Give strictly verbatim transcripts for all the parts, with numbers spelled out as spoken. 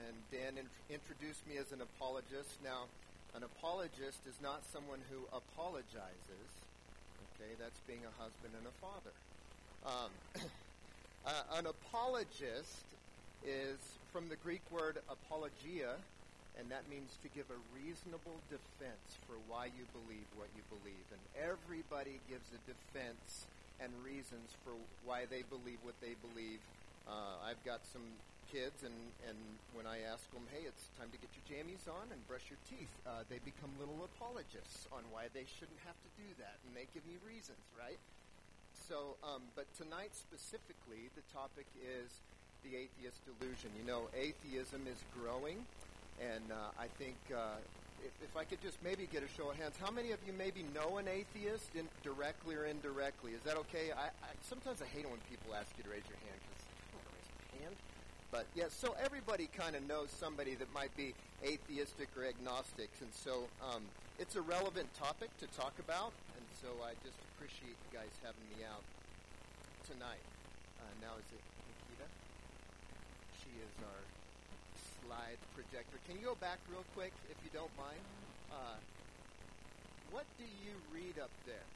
and Dan in- introduced me as an apologist. Now, an apologist is not someone who apologizes. Okay, that's being a husband and a father. Um, uh, an apologist is from the Greek word apologia, and that means to give a reasonable defense for why you believe what you believe. And everybody gives a defense and reasons for why they believe what they believe. Uh, I've got some kids, and, and when I ask them, hey, it's time to get your jammies on and brush your teeth, uh, they become little apologists on why they shouldn't have to do that, and they give me reasons, right? So, um, but tonight specifically, the topic is the atheist delusion. You know, atheism is growing, and uh, I think uh, if, if I could just maybe get a show of hands, how many of you maybe know an atheist, in, directly or indirectly? Is that okay? I, I sometimes I hate it when people ask you to raise your hand, because I don't want to raise my hand. But, yeah, so everybody kind of knows somebody that might be atheistic or agnostic, and so um, it's a relevant topic to talk about, and so I just appreciate you guys having me out tonight. Uh, now is it Nikita? She is our slide projector. Can you go back real quick, if you don't mind? Uh, what do you read up there?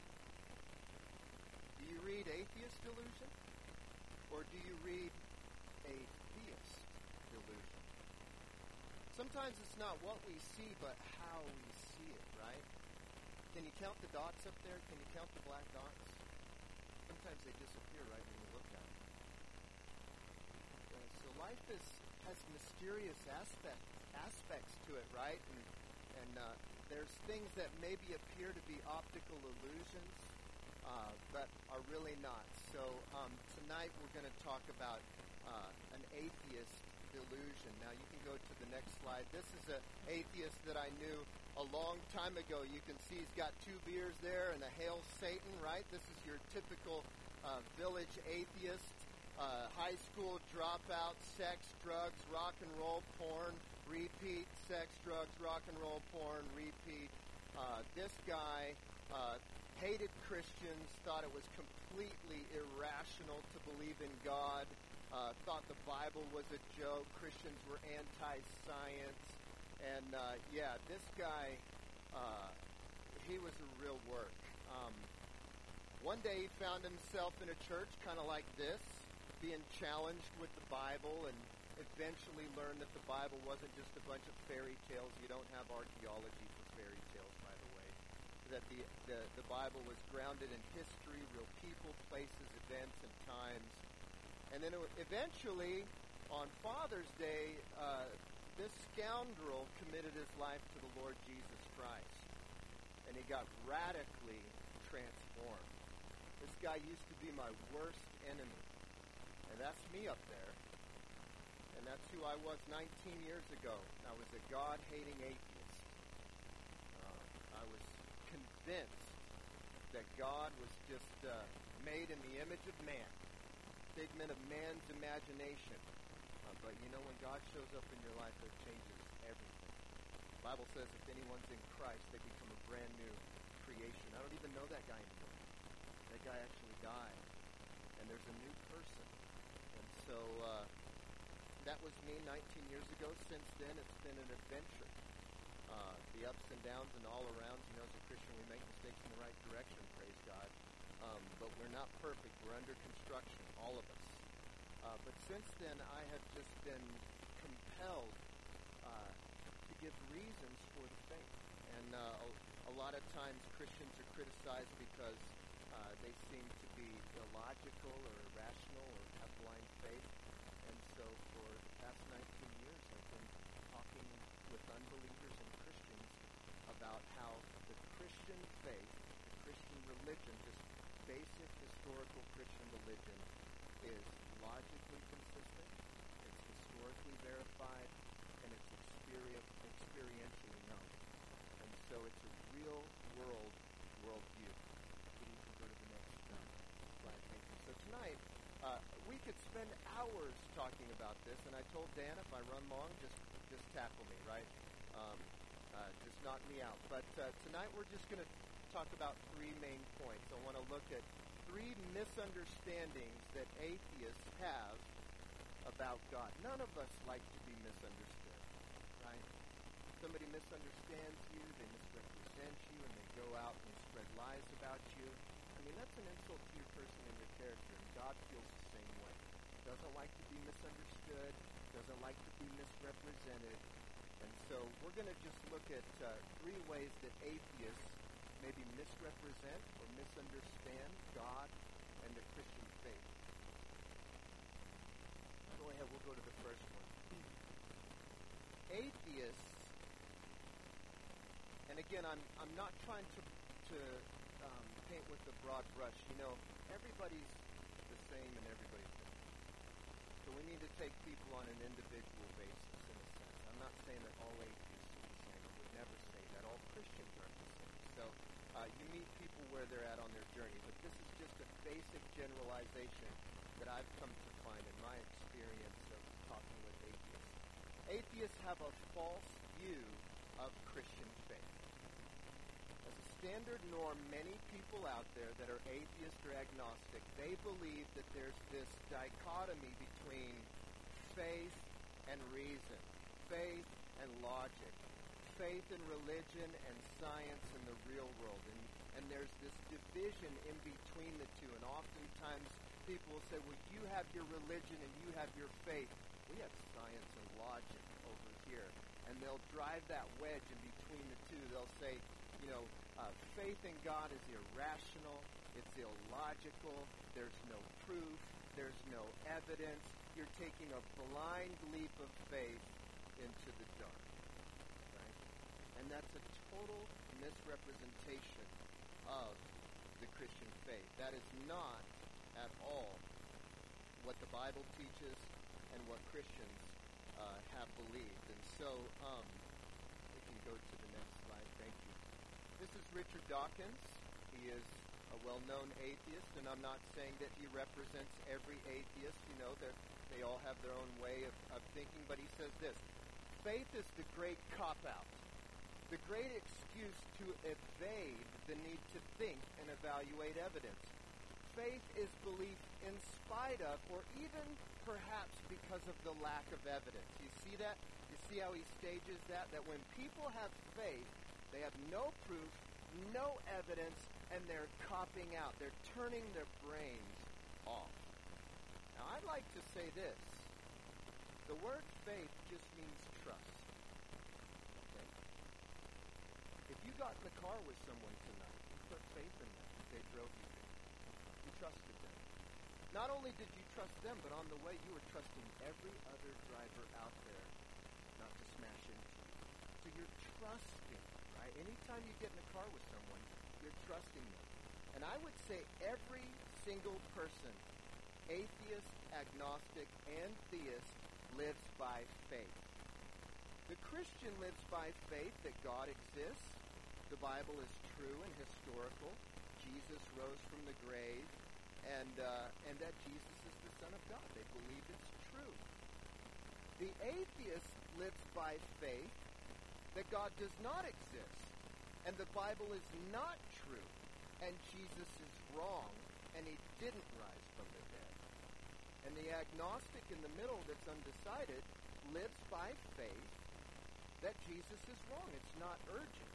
Do you read atheist delusion? Or do you read a theist delusion? Sometimes it's not what we see, but how we see it, right? Can you count the dots up there? Can you count the black dots? Sometimes they disappear right when you look at them. Uh, so life is has mysterious aspect, aspects to it, right? And, and uh, there's things that maybe appear to be optical illusions, uh, but are really not. So um, tonight we're going to talk about uh, an atheist delusion. Now you can go to the next slide. This is an atheist that I knew a long time ago. You can see he's got two beers there and a Hail Satan, right? This is your typical uh, village atheist. Uh, high school dropout, sex, drugs, rock and roll, porn, repeat, sex, drugs, rock and roll, porn, repeat. Uh, this guy uh, hated Christians, thought it was completely irrational to believe in God, uh, thought the Bible was a joke, Christians were anti-science, and uh, yeah, this guy, uh, he was a real work. Um, one day he found himself in a church kind of like this, being challenged with the Bible, and eventually learned that the Bible wasn't just a bunch of fairy tales. You don't have archaeology for fairy tales, by the way. That the, the, the Bible was grounded in history, real people, places, events, and times. And then it, eventually, on Father's Day, uh, this scoundrel committed his life to the Lord Jesus Christ. And he got radically transformed. This guy used to be my worst enemy. And that's me up there. And that's who I was nineteen years ago. I was a God-hating atheist. Uh, I was convinced that God was just uh, made in the image of man, figment of man's imagination. Uh, but you know, when God shows up in your life, it changes everything. The Bible says if anyone's in Christ, they become a brand new creation. I don't even know that guy anymore. That guy actually died. And there's a new person. So uh, that was me nineteen years ago. Since then, it's been an adventure. Uh, the ups and downs and all around. You know, as a Christian, we make mistakes in the right direction, praise God. Um, but we're not perfect. We're under construction, all of us. Uh, but since then, I have just been compelled uh, to give reasons for the faith. And uh, a, a lot of times, Christians are criticized because uh, they seem to be illogical or irrational or have blind faith. And so for the past nineteen years, I've been talking with unbelievers and Christians about how the Christian faith, the Christian religion, just basic historical Christian religion, is logically consistent, it's historically verified, and it's experi- experientially known. And so it's a real world worldview. You can go to the next uh, slide. Thank you. So tonight, uh, we could spend hours talking about this, and I told Dan if I run long, just just tackle me, right? Um, uh, just knock me out. But uh, tonight we're just going to talk about three main points. I want to look at three misunderstandings that atheists have about God. None of us like to be misunderstood, right? Somebody misunderstands you, they misrepresent you, and they go out and spread lies about you. I mean, that's an insult to your person and your character, and God feels the same way. Doesn't like to be misunderstood, doesn't like to be misrepresented. And so we're going to just look at uh, three ways that atheists maybe misrepresent or misunderstand God and the Christian faith. Go ahead, we'll go to the first one. Atheists, and again, I'm I'm not trying to to um, paint with a broad brush. You know, everybody's the same and everybody's different. So we need to take people on an individual basis, in a sense. I'm not saying that all atheists are the same. I would never say that. All Christians aren't the same. So uh, you meet people where they're at on their journey, but this is just a basic generalization that I've come to find in my experience of talking with atheists. Atheists have a false view of Christian faith. As a standard norm, many people out there that are atheist or agnostic, they believe that there's this dichotomy between faith and reason, faith and logic, faith and religion and science and the real world. And, and there's this division in between the two. And oftentimes people will say, well, you have your religion and you have your faith. We have science and logic over here. And they'll drive that wedge in between the two. They'll say, you know, uh, faith in God is irrational, it's illogical, there's no proof, there's no evidence. You're taking a blind leap of faith into the dark. Right? And that's a total misrepresentation of the Christian faith. That is not at all what the Bible teaches and what Christians uh, have believed. And so, um, we can go to the next slide. Thank you. This is Richard Dawkins. He is a well-known atheist, and I'm not saying that he represents every atheist. You know, they all have their own way of, of thinking, but he says this: faith is the great cop-out, the great excuse to evade the need to think and evaluate evidence. Faith is belief in spite of, or even perhaps because of the lack of evidence. You see that? You see how he stages that? That when people have faith, they have no proof, no evidence, and they're copping out. They're turning their brains off. Now, I'd like to say this. The word faith just means trust. Okay? If you got in the car with someone tonight, you put faith in them. They drove you there. You trusted them. Not only did you trust them, but on the way you were trusting every other driver out there not to smash into you. So you're trusting, right? Anytime you get in a car with someone, you're trusting them. And I would say every single person, atheist, agnostic, and theist, lives by faith. The Christian lives by faith that God exists, the Bible is true and historical, Jesus rose from the grave, and uh, and that Jesus is the Son of God. They believe it's true. The atheist lives by faith that God does not exist, and the Bible is not true, and Jesus is wrong, and he didn't rise from the dead. And the agnostic in the middle that's undecided lives by faith that Jesus is wrong. It's not urgent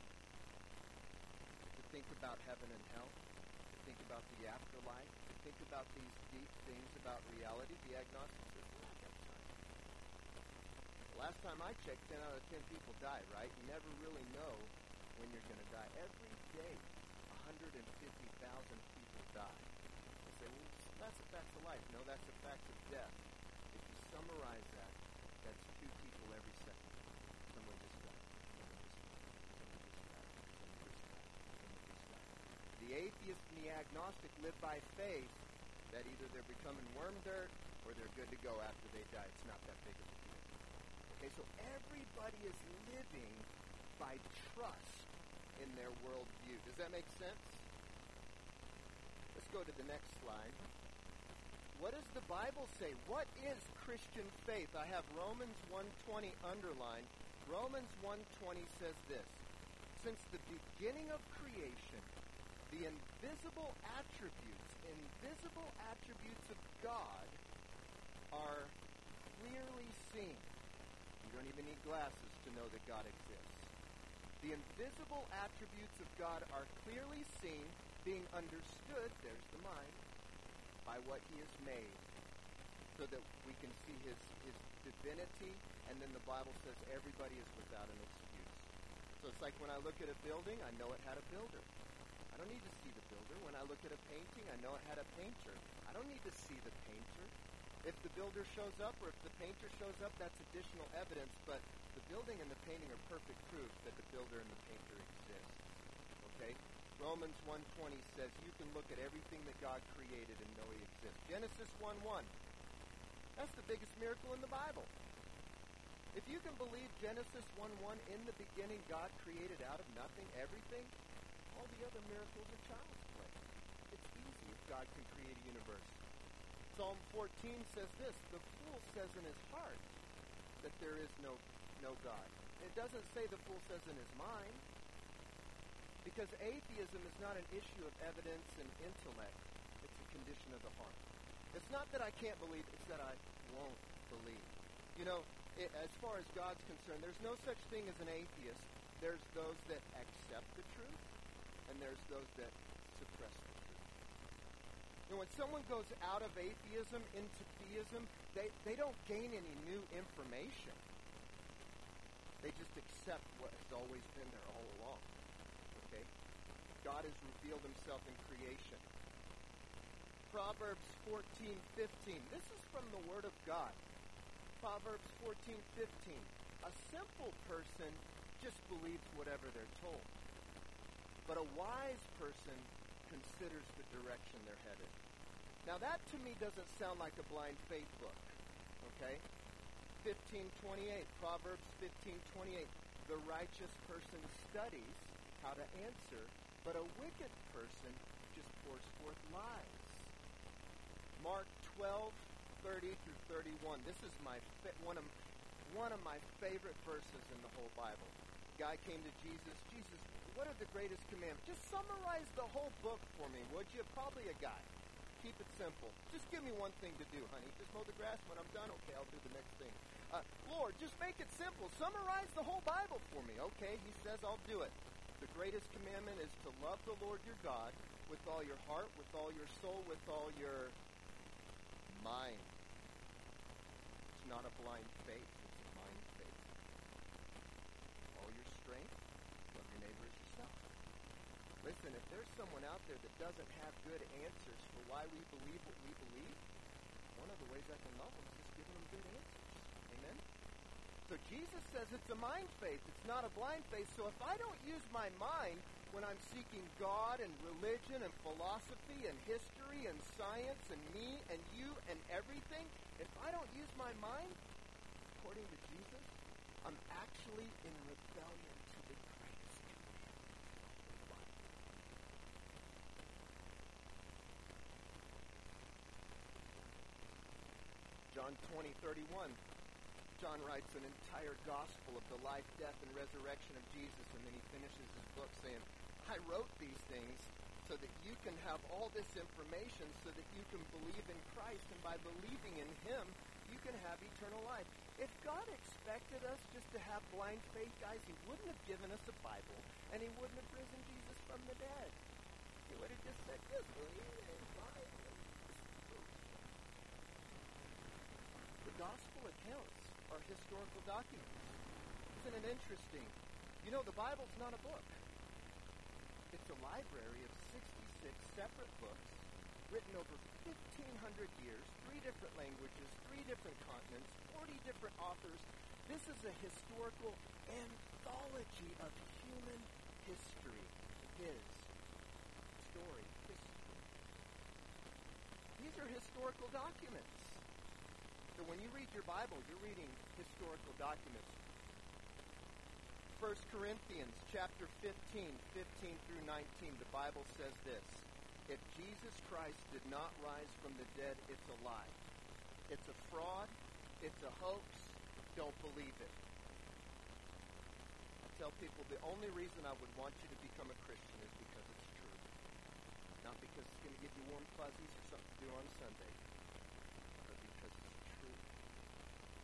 to think about heaven and hell, to think about the afterlife, to think about these deep things about reality. The agnostic says, well, I got time. The last time I checked, ten out of ten people die, right? You never really know when you're going to die. Every day, one hundred fifty thousand people die. They say, well, that's a fact of life. No, that's a fact of death. If you summarize that, that's two people every second. Someone just died. Someone just died. Someone just died. Someone just died. Someone just died. The atheist and the agnostic live by faith that either they're becoming worm dirt or they're good to go after they die. It's not that big of a deal. Okay, so everybody is living by trust in their worldview. Does that make sense? Let's go to the next slide. What does the Bible say? What is Christian faith? I have Romans one twenty underlined. Romans one twenty says this: since the beginning of creation, the invisible attributes, invisible attributes of God are clearly seen. You don't even need glasses to know that God exists. The invisible attributes of God are clearly seen, being understood, there's the mind, by what he has made, so that we can see his, his divinity, and then the Bible says everybody is without an excuse. So it's like when I look at a building, I know it had a builder. I don't need to see the builder. When I look at a painting, I know it had a painter. I don't need to see the painter. If the builder shows up or if the painter shows up, that's additional evidence, but the building and the painting are perfect proof that the builder and the painter exist. Okay? Romans one twenty says you can look at everything that God created and know he exists. Genesis one one. That's the biggest miracle in the Bible. If you can believe Genesis one one, in the beginning God created out of nothing everything, all the other miracles are child's play. It's easy if God can create a universe. Psalm fourteen says this, the fool says in his heart that there is no, no God. It doesn't say the fool says in his mind, because atheism is not an issue of evidence and intellect. It's a condition of the heart. It's not that I can't believe, it's that I won't believe. You know, it, as far as God's concerned, there's no such thing as an atheist. There's those that accept the truth, and there's those that suppress the truth. You know, when someone goes out of atheism into theism, they, they don't gain any new information. They just accept what has always been there all along. Okay? God has revealed himself in creation. Proverbs fourteen fifteen. This is from the Word of God. Proverbs fourteen fifteen. A simple person just believes whatever they're told. But a wise person considers the direction they're headed. Now that to me doesn't sound like a blind faith book. Okay? fifteen twenty-eight. Proverbs fifteen twenty-eight. The righteous person studies how to answer, but a wicked person just pours forth lies. Mark twelve thirty through thirty-one. This is my fa- one of one of my favorite verses in the whole Bible. Guy came to Jesus. Jesus, what are the greatest commandments? Just summarize the whole book for me, would you? Probably a guy. Keep it simple. Just give me one thing to do, honey. Just mow the grass. When I'm done, okay, I'll do the next thing. Uh, Lord, just make it simple. Summarize the whole Bible for me. Okay, he says, I'll do it. The greatest commandment is to love the Lord your God with all your heart, with all your soul, with all your mind. It's not a blind faith. It's a mind faith. All your strength, love your neighbor as yourself. Listen, if there's someone out there that doesn't have good answers for why we believe what we believe, one of the ways I can love them is just giving them good answers. Amen? So Jesus says it's a mind faith. It's not a blind faith. So if I don't use my mind when I'm seeking God and religion and philosophy and history and science and me and you and everything, if I don't use my mind, according to Jesus, I'm actually in rebellion to the greatest commandment of the Bible. John twenty thirty-one. John writes an entire gospel of the life, death, and resurrection of Jesus, and then he finishes his book saying, I wrote these things so that you can have all this information so that you can believe in Christ, and by believing in him, you can have eternal life. If God expected us just to have blind faith, guys, he wouldn't have given us a Bible, and he wouldn't have risen Jesus from the dead. He would have just said, just believe in Christ. The gospel accounts are historical documents. Isn't it interesting? You know, the Bible's not a book. It's a library of sixty-six separate books written over fifteen hundred years, three different languages, three different continents, forty different authors. This is a historical anthology of human history. His story, history. These are historical documents. So when you read your Bible, you're reading historical documents. First Corinthians chapter fifteen, fifteen through nineteen, the Bible says this. If Jesus Christ did not rise from the dead, it's a lie. It's a fraud. It's a hoax. Don't believe it. I tell people the only reason I would want you to become a Christian is because it's true. Not because it's going to give you warm fuzzies or something to do on Sunday, but because it's true.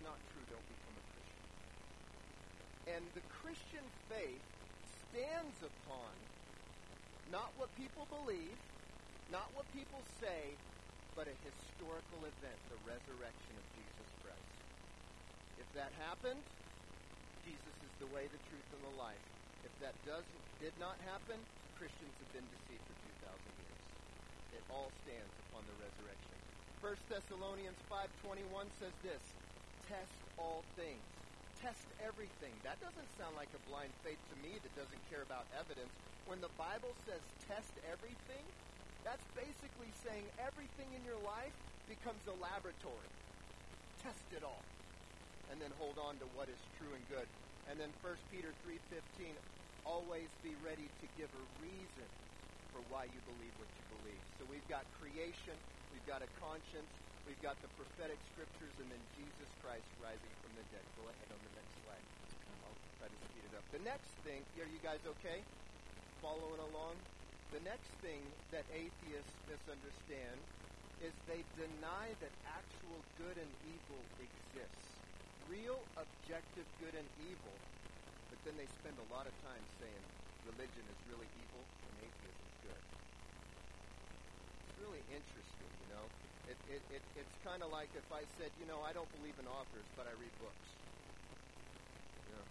not true, don't become a Christian. And the Christian faith stands upon not what people believe, not what people say, but a historical event, the resurrection of Jesus Christ. If that happened, Jesus is the way, the truth, and the life. If that does did not happen, Christians have been deceived for two thousand years. It all stands upon the resurrection. First Thessalonians five twenty-one says this, test all things. Test everything. That doesn't sound like a blind faith to me that doesn't care about evidence. When the Bible says test everything, that's basically saying everything in your life becomes a laboratory. Test it all. And then hold on to what is true and good. And then First Peter three fifteen, always be ready to give a reason for why you believe what you believe. So we've got creation, we've got a conscience, we've got the prophetic scriptures, and then Jesus Christ rising from the dead. Go ahead on the next slide. I'll try to speed it up. The next thing, are you guys okay? Following along? The next thing that atheists misunderstand is they deny that actual good and evil exists. Real, objective good and evil, but then they spend a lot of time saying religion is really evil and atheism is good. It's really interesting, you know. It, it, it, it's kind of like if I said, you know, I don't believe in authors, but I read books. You know?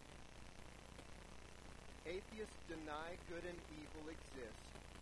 Atheists deny good and evil exist,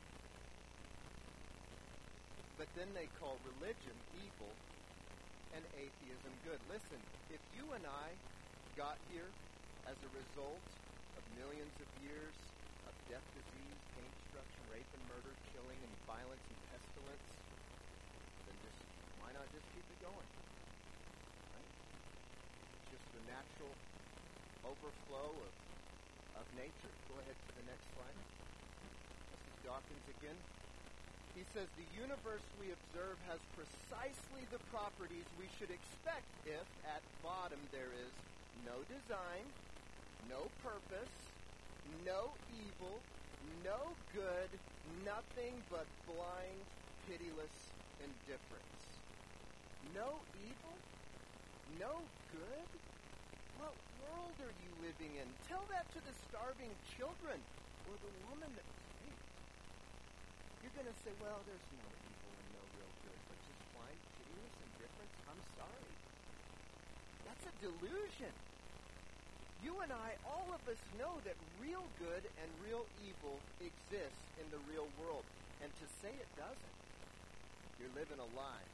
but then they call religion evil and atheism good. Listen, if you and I got here as a result of millions of years of death, disease, pain, destruction, rape and murder, killing and violence and pestilence, then just why not just keep it going? Right? It's just the natural overflow of, of nature. Go ahead to the next slide. This is Dawkins again. He says, the universe we observe has precisely the properties we should expect if, at bottom, there is no design, no purpose, no evil, no good, nothing but blind, pitiless indifference. No evil? No good? What world are you living in? Tell that to the starving children or the woman that you're going to say, well, there's no evil and no real good, but just blind, pitiless indifference? I'm sorry. That's a delusion. You and I, all of us know that real good and real evil exists in the real world. And to say it doesn't, you're living a lie.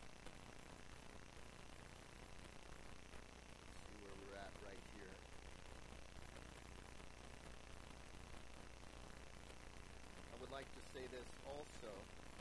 Let's see where we're at right here. I would like to say this also.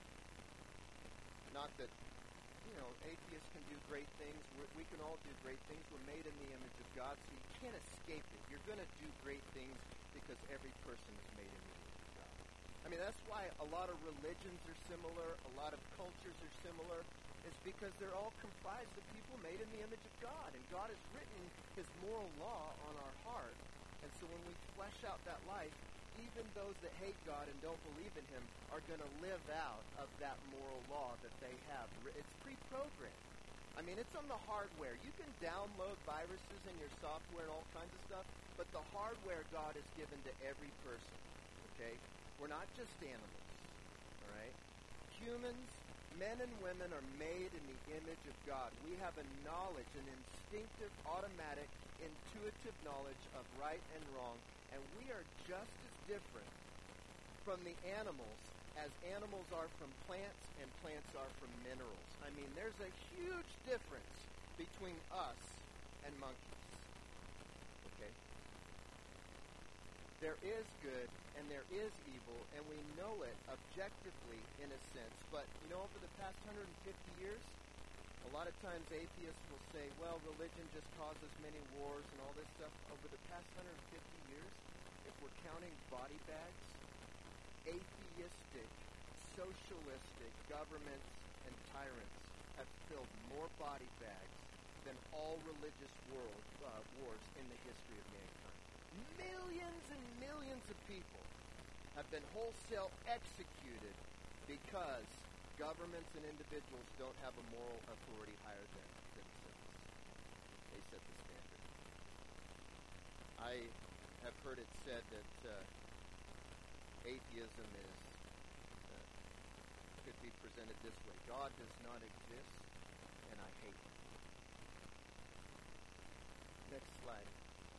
Not that, you know, atheists can do great things. We're, we can all do great things. We're made in the image of God, so you can't escape it. You're going to do great things because every person is made in the image of God. I mean, that's why a lot of religions are similar, a lot of cultures are similar. It's because they're all comprised of people made in the image of God. And God has written his moral law on our heart. And so when we flesh out that life, even those that hate God and don't believe in him are going to live out of that moral law that they have. It's pre-programmed. I mean, it's on the hardware. You can download viruses in your software and all kinds of stuff, but the hardware God has given to every person, okay? We're not just animals, all right? Humans, men and women are made in the image of God. We have a knowledge, an instinctive, automatic, intuitive knowledge of right and wrong, and we are just as different from the animals as animals are from plants and plants are from minerals. I mean, there's a huge difference between us and monkeys. Okay? There is good and there is evil, and we know it objectively in a sense. But, you know, over the past one hundred fifty years, a lot of times atheists will say, well, religion just causes many wars and all this stuff. Over the past one hundred fifty years, if we're counting body bags, atheistic, socialistic governments and tyrants have filled more body bags than all religious world uh, wars in the history of mankind. Millions and millions of people have been wholesale executed because governments and individuals don't have a moral authority higher than themselves. They set the standard. I have heard it said that uh, atheism is uh, could be presented this way: God does not exist, and I hate him. Next slide.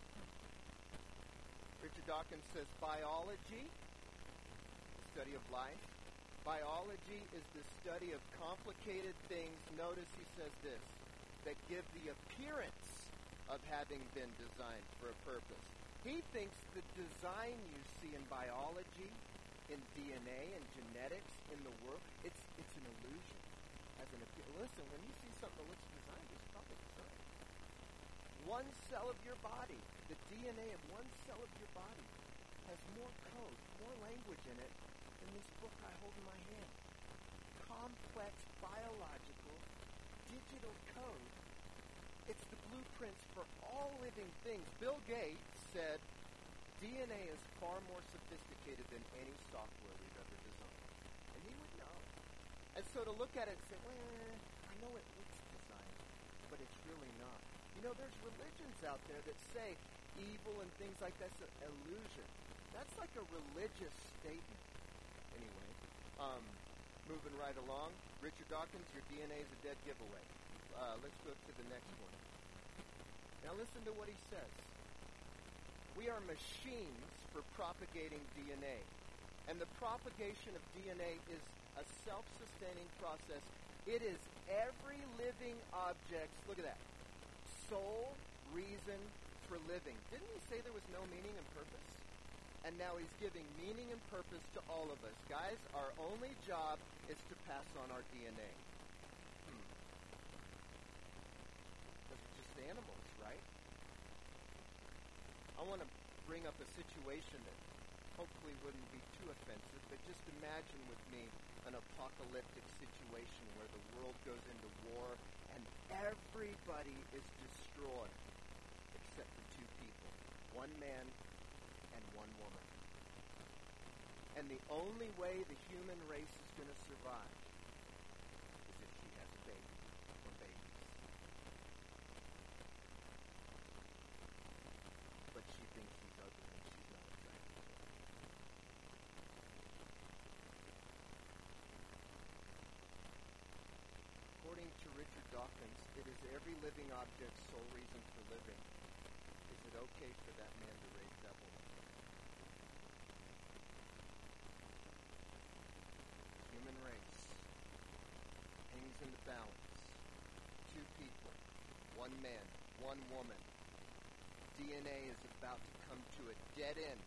Richard Dawkins says biology, the study of life. Biology is the study of complicated things. Notice he says this, that give the appearance of having been designed for a purpose. He thinks the design you see in biology, in D N A, and genetics, in the world, it's it's an illusion. As an listen, when you see something that looks designed, it's probably designed. One cell of your body, the D N A of one cell of your body, has more code, more language in it than this book I hold in my hand. Complex biological digital code. It's the blueprints for all living things. Bill Gates said D N A is far more sophisticated than any software we've ever designed. And he would know. And so to look at it and say, well, I know it looks designed, but it's really not. You know, there's religions out there that say evil and things like that's an illusion. That's like a religious statement. Anyway, um, moving right along. Richard Dawkins, your D N A is a dead giveaway. Uh, let's go to the next one. Now listen to what he says. We are machines for propagating D N A. And the propagation of D N A is a self-sustaining process. It is every living object's, look at that, sole reason for living. Didn't he say there was no meaning and purpose? And now he's giving meaning and purpose to all of us. Guys, our only job is to pass on our D N A. Hmm. Those are just animals, right? I want to bring up a situation that hopefully wouldn't be too offensive, but just imagine with me an apocalyptic situation where the world goes into war and everybody is destroyed except for two people, one man and one woman. And the only way the human race is going to survive is if she has a baby or babies. But she thinks he's ugly and she's not attractive. According to Richard Dawkins, it is every living object's sole reason for living. Is it okay for that man to raise that woman? Human race hangs in the balance. Two people, one man, one woman. D N A is about to come to a dead end.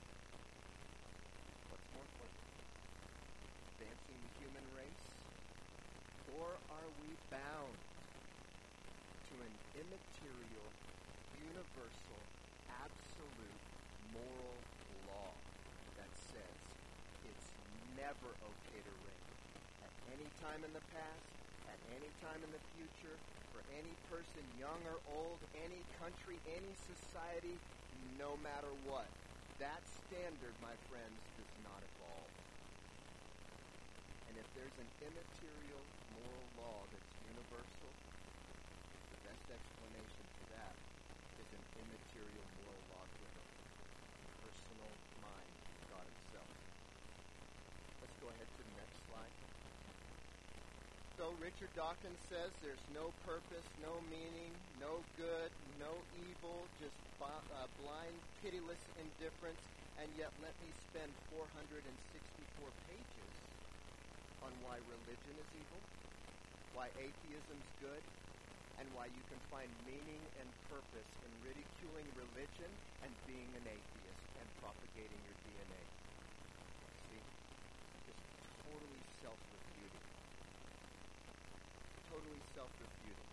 What's more important? Advancing the human race? Or are we bound to an immaterial, universal, absolute moral law that says it's never okay to rape at any time in the past, at any time in the future, for any person, young or old, any country, any society, no matter what. That standard, my friends, does not evolve. And if there's an immaterial moral law that's universal, the best explanation for that is an immaterial moral law given, personal mind, God himself. Let's go ahead to the next slide. So Richard Dawkins says there's no purpose, no meaning, no good, no evil, just b- uh, blind, pitiless indifference, and yet let me spend four hundred sixty-four pages on why religion is evil, why atheism's good, and why you can find meaning and purpose in ridiculing religion and being an atheist and propagating your D N A. See? Just totally self-refuting. Totally self-refuting.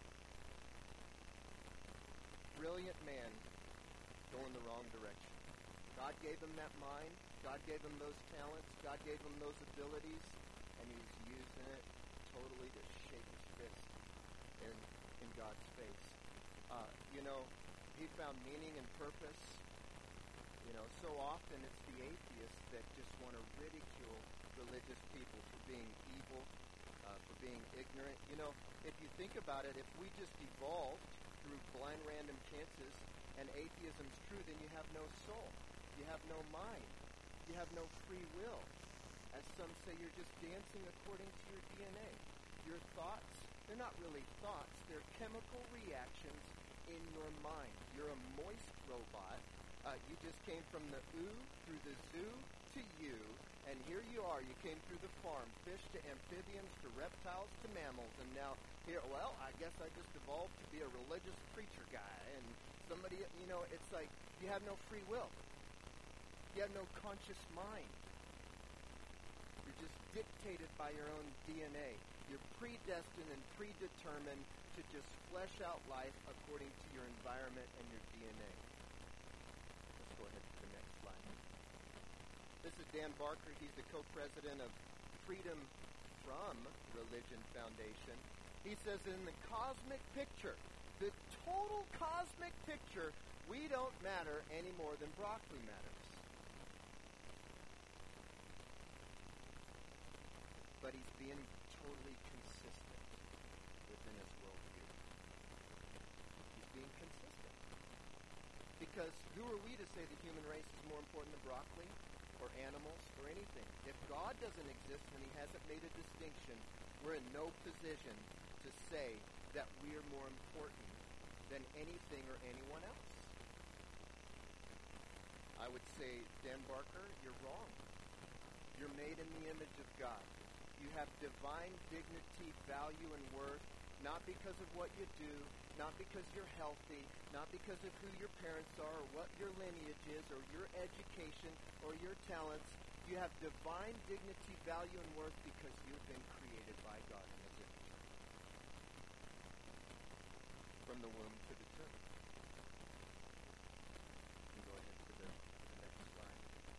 Brilliant man going the wrong direction. God gave him that mind. God gave him those talents. God gave him those abilities. And he's using it totally to shake his fist in, in God's face. Uh, you know, he found meaning and purpose. You know, so often it's the atheists that just want to ridicule religious people for being evil, uh, for being ignorant. You know, if you think about it, if we just evolved through blind random chances, and atheism's true, then you have no soul. You have no mind. You have no free will. As some say, you're just dancing according to your D N A. Your thoughts, they're not really thoughts. They're chemical reactions in your mind. You're a moist robot. Uh, you just came from the ooh through the zoo to you, and here you are. You came through the farm, fish to amphibians to reptiles to mammals, and now here, well, I guess I just evolved to be a religious preacher guy, and somebody, you know, it's like you have no free will. You have no conscious mind. You're just dictated by your own D N A. You're predestined and predetermined to just flesh out life according to your environment and your D N A. Let's go ahead to the next slide. This is Dan Barker. He's the co-president of Freedom From Religion Foundation. He says in the cosmic picture, the total cosmic picture, we don't matter any more than broccoli matters. But he's being totally consistent within his worldview. He's being consistent. Because who are we to say the human race is more important than broccoli or animals or anything? If God doesn't exist and he hasn't made a distinction, we're in no position to say that we are more important than anything or anyone else. I would say, Dan Barker, you're wrong. You're made in the image of God. You have divine dignity, value, and worth, not because of what you do, not because you're healthy, not because of who your parents are or what your lineage is or your education or your talents. You have divine dignity, value, and worth because you've been created by God in his image. From the womb to the tomb. You can go ahead to the, the next slide.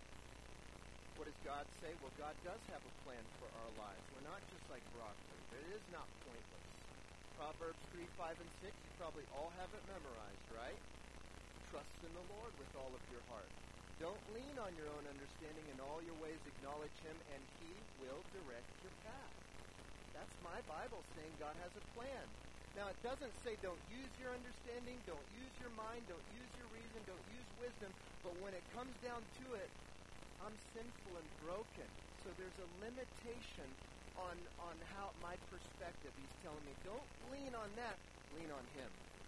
What does God say? Well, God does have a plan for our lives. We're not just like broccoli. It is not pointless. Proverbs three, five, and six, you probably all have it memorized, right? Trust in the Lord with all of your heart. Don't lean on your own understanding. In all your ways acknowledge him, and he will direct your path. That's my Bible saying God has a plan. Now, it doesn't say don't use your understanding, don't use your mind, don't use your reason, don't use wisdom. But when it comes down to it, I'm sinful and broken. So there's a limitation on on how my perspective. He's telling me, don't lean on that, lean on him.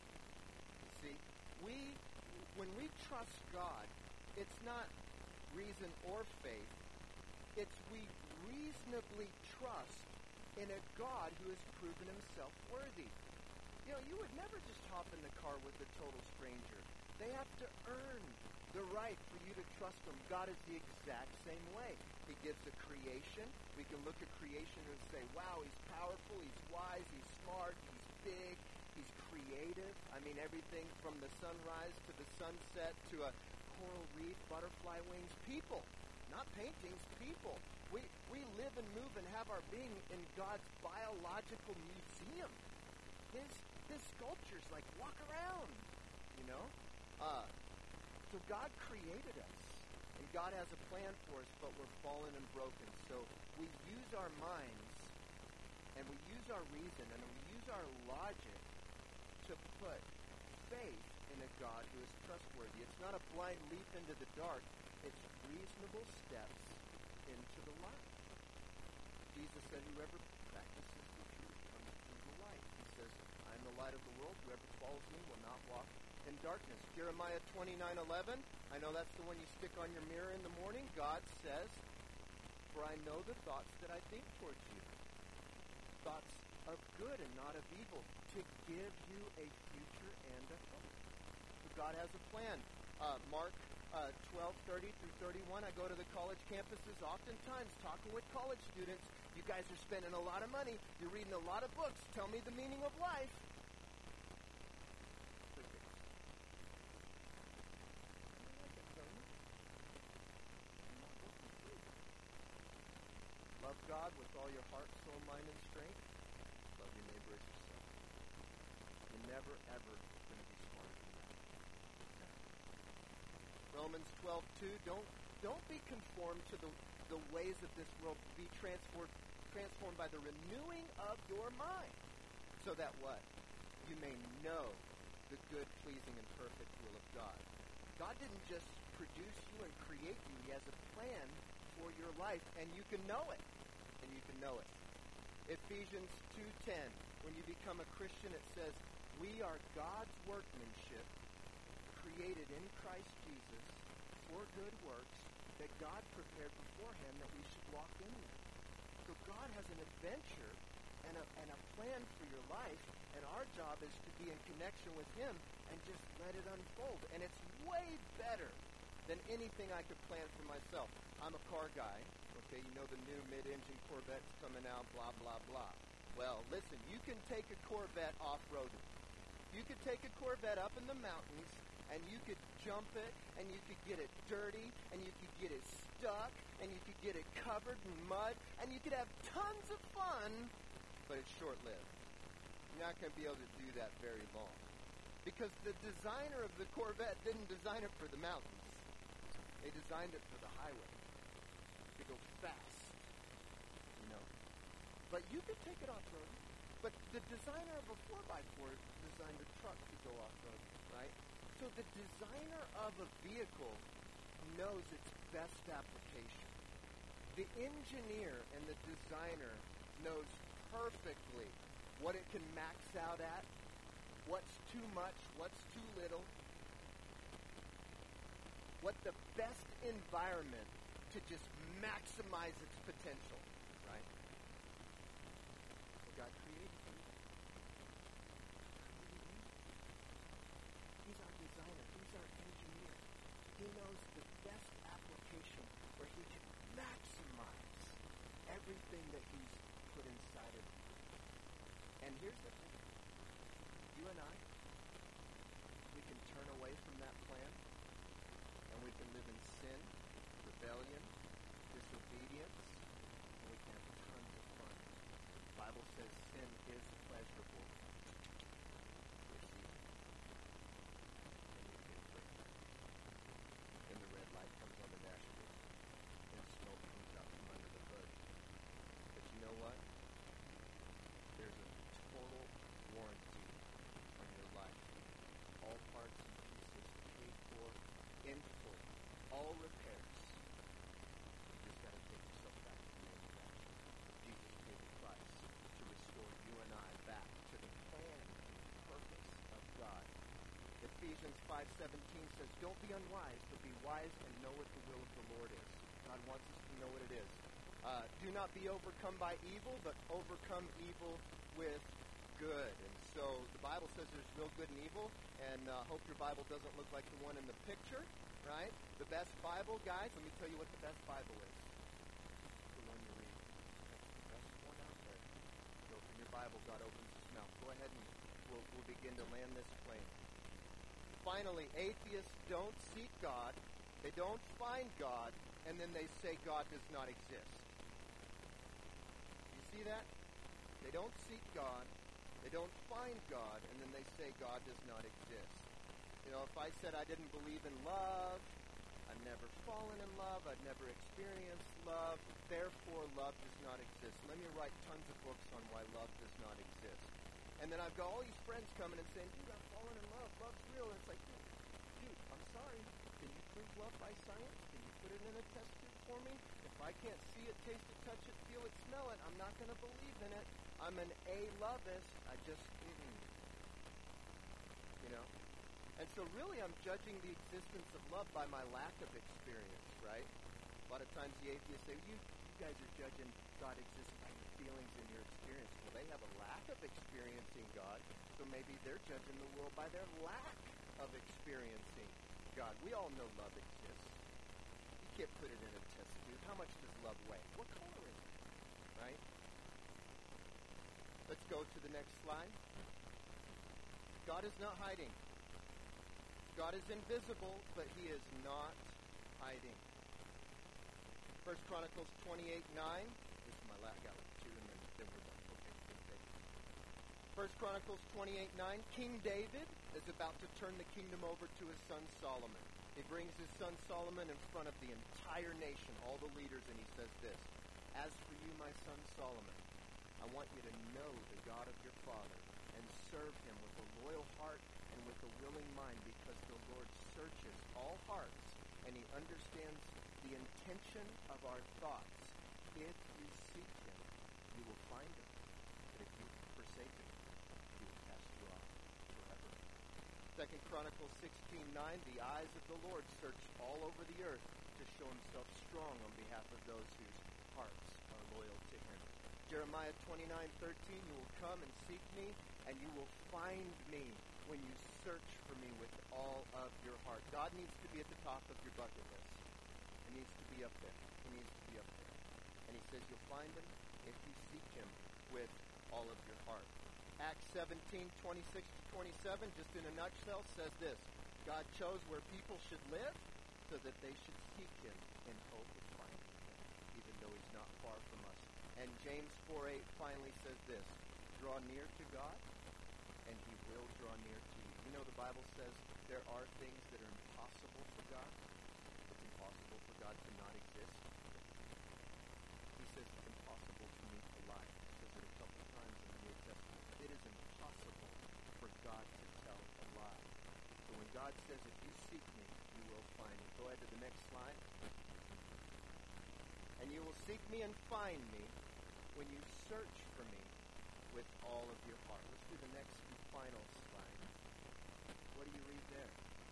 You see, we when we trust God, it's not reason or faith. It's we reasonably trust in a God who has proven himself worthy. You know, you would never just hop in the car with a total stranger. They have to earn the right for you to trust them. God is the exact same way. He gives a creation. We can look at creation and say, wow, he's powerful, he's wise, he's smart, he's big, he's creative. I mean, everything from the sunrise to the sunset to a coral reef, butterfly wings. People, not paintings, people. We, we live and move and have our being in God's biological museum. His, his sculptures, like, walk around, you know? Uh, so God created us. And God has a plan for us, but we're fallen and broken. So we use our minds, and we use our reason, and we use our logic to put faith in a God who is trustworthy. It's not a blind leap into the dark. It's reasonable steps into the light. Jesus said, whoever practices the truth comes to the light. He says, I am the light of the world. Whoever follows me will not walk in darkness. Jeremiah twenty-nine eleven. I know that's the one you stick on your mirror in the morning. God says, for I know the thoughts that I think towards you. Thoughts of good and not of evil, to give you a future and a hope. So God has a plan. Uh, Mark uh, twelve thirty through thirty-one. I go to the college campuses oftentimes talking with college students. You guys are spending a lot of money. You're reading a lot of books. Tell me the meaning of life. Love God with all your heart, soul, mind, and strength. Love your neighbor as yourself. You're never, ever going to be smarter than that. Romans twelve two. Don't don't be conformed to the, the ways of this world. Be transformed transformed by the renewing of your mind. So that what? You may know the good, pleasing, and perfect will of God. God didn't just produce you and create you. He has a plan for your life, and you can know it. And you can know it. Ephesians two ten, when you become a Christian, it says, we are God's workmanship, created in Christ Jesus for good works that God prepared beforehand that we should walk in them. So God has an adventure and a, and a plan for your life, and our job is to be in connection with Him and just let it unfold. And it's way better than anything I could plan for myself. I'm a car guy. Okay, you know the new mid-engine Corvette's coming out, blah, blah, blah. Well, listen, you can take a Corvette off-roading. You could take a Corvette up in the mountains, and you could jump it, and you could get it dirty, and you could get it stuck, and you could get it covered in mud, and you could have tons of fun, but it's short-lived. You're not going to be able to do that very long. Because the designer of the Corvette didn't design it for the mountains. They designed it for the highway. To go fast. You know. But you could take it off-road. But the designer of a four by four designed a truck to go off-road, right? So the designer of a vehicle knows its best application. The engineer and the designer knows perfectly what it can max out at, what's too much, what's too little, what the best environment to just maximize its potential, right? So God created you. He's our designer. He's our engineer. He knows the best application where He can maximize everything that He's put inside of you. And here's the thing. You and I, we can turn away from that plan, and we can live in sin, rebellion, disobedience, and we can have tons of fun. The Bible says sin is pleasurable. It's evil. And you get free. Then the red light comes on the dashboard, and smoke comes out from under the hood. But you know what? There's a total warranty on your life. All parts and pieces paid for in full. All repairs. You just got to take yourself back to the manufacturer. Jesus paid the price to restore you and I back to the plan and purpose of God. Ephesians five seventeen says, don't be unwise, but be wise and know what the will of the Lord is. God wants us to know what it is. Uh, do not be overcome by evil, but overcome evil with good. And so the Bible says there's real good and evil, and uh, hope your Bible doesn't look like the one in the picture, right? The best Bible, guys, let me tell you what the best Bible is. The one you read. That's the best one out there. You open your Bible, God opens His mouth. Go ahead and we'll, we'll begin to land this plane. Finally, atheists don't seek God, they don't find God, and then they say God does not exist. You see that? They don't seek God, they don't find God, and then they say God does not exist. You know, if I said I didn't believe in love, I've never fallen in love, I've never experienced love, therefore love does not exist. Let me write tons of books on why love does not exist. And then I've got all these friends coming and saying, dude, I've fallen in love, love's real. And it's like, dude, dude, I'm sorry. Can you prove love by science? Can you put it in a test tube for me? If I can't see it, taste it, touch it, feel it, smell it, I'm not going to believe in it. I'm an A-lovist. I just, mm-mm. You know? And so really I'm judging the existence of love by my lack of experience, right? A lot of times the atheists say, you, you guys are judging God exists by your feelings and your experience. Well, they have a lack of experiencing God, so maybe they're judging the world by their lack of experiencing God. We all know love exists. You can't put it in a test tube. How much does love weigh? What color is it? Right? Let's go to the next slide. God is not hiding. God is invisible, but He is not hiding. First Chronicles twenty-eight nine. This is my last out two, and then, then we're done. Okay, okay. First Chronicles twenty-eight nine. King David is about to turn the kingdom over to his son Solomon. He brings his son Solomon in front of the entire nation, all the leaders, and he says this: as for you, my son Solomon, I want you to know the God of your father and serve Him with a loyal heart and with a willing mind, because the Lord searches all hearts, and he understands the intention of our thoughts. If you seek him, you will find him. But if you forsake him, he will cast you off forever. Second Chronicles sixteen nine, the eyes of the Lord search all over the earth to show himself strong on behalf of those whose hearts are loyal to him. Jeremiah twenty-nine thirteen, you will come and seek me, and you will find me when you search for me with all of your heart. God needs to be at the top of your bucket list. He needs to be up there. He needs to be up there. And he says you'll find him if you seek him with all of your heart. Acts seventeen twenty-six to twenty-seven, just in a nutshell, says this: God chose where people should live so that they should seek him in hope of finding him, even though he's not far from us. And James four eight finally says this: draw near to God, and he will draw near to you. You know, the Bible says there are things that are impossible for God. It's impossible for God to not exist. He says it's impossible for me to lie. He says it a couple of times in the New Testament. It is impossible for God to tell a lie. So when God says, if you seek me, you will find me. Go ahead to the next slide. And you will seek me and find me when you search for me with all of your heart. Let's do the next and final slide. What do you read there?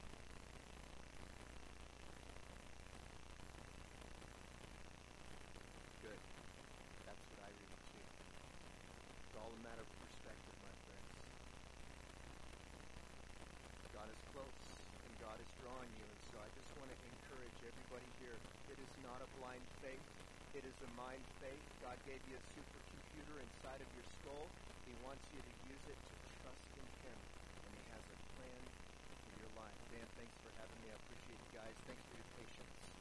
Good. That's what I read too. It's all a matter of perspective, my friends. God is close, and God is drawing you. And so I just want to encourage everybody here. It is not a blind faith. It is a mind faith. God gave you a supercomputer inside of your skull. He wants you to use it to trust in him. And he has a plan for your life. Dan, thanks for having me. I appreciate you guys. Thanks for your patience.